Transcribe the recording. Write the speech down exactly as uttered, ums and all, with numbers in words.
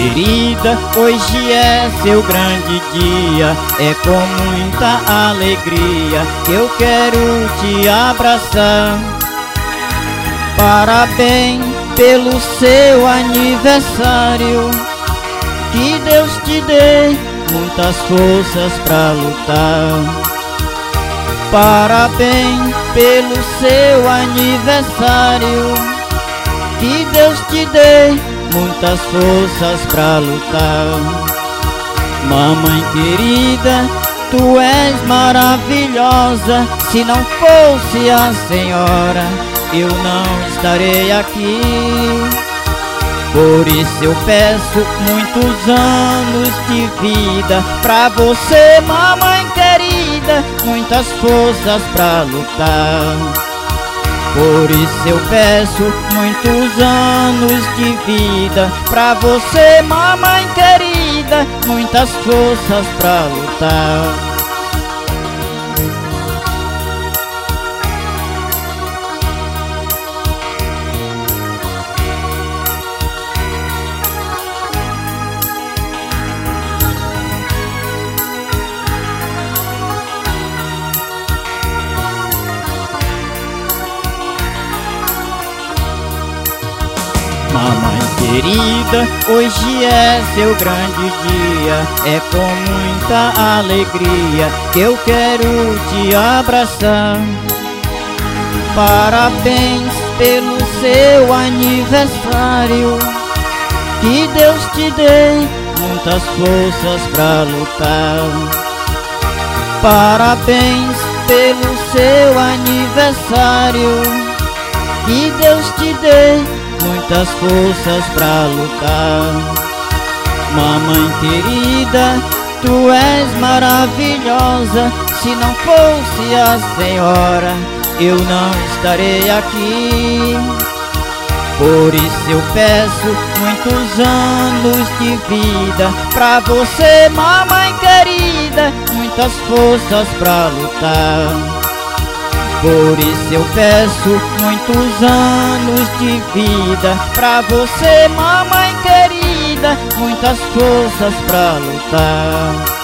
querida, hoje é seu grande dia. É com muita alegria que eu quero te abraçar. Parabéns pelo seu aniversário. Que Deus te dê muitas forças pra lutar. Parabéns pelo seu aniversário. Que Deus te dê muitas forças pra lutar. Mamãe querida, tu és maravilhosa. Se não fosse a senhora, eu não estarei aqui. Por isso eu peço muitos anos de vida pra você, mamãe querida, muitas forças pra lutar. Por isso eu peço muitos anos de vida pra você, mamãe querida, muitas forças pra lutar. Mamãe querida, hoje é seu grande dia. É com muita alegria que eu quero te abraçar. Parabéns pelo seu aniversário. Que Deus te dê muitas forças pra lutar. Parabéns pelo seu aniversário. Que Deus te dê muitas forças pra lutar. Mamãe querida, tu és maravilhosa. Se não fosse a senhora, eu não estarei aqui. Por isso eu peço muitos anos de vida pra você, mamãe querida, muitas forças pra lutar. Por isso eu peço muitos anos de vida pra você, mamãe querida, muitas forças pra lutar.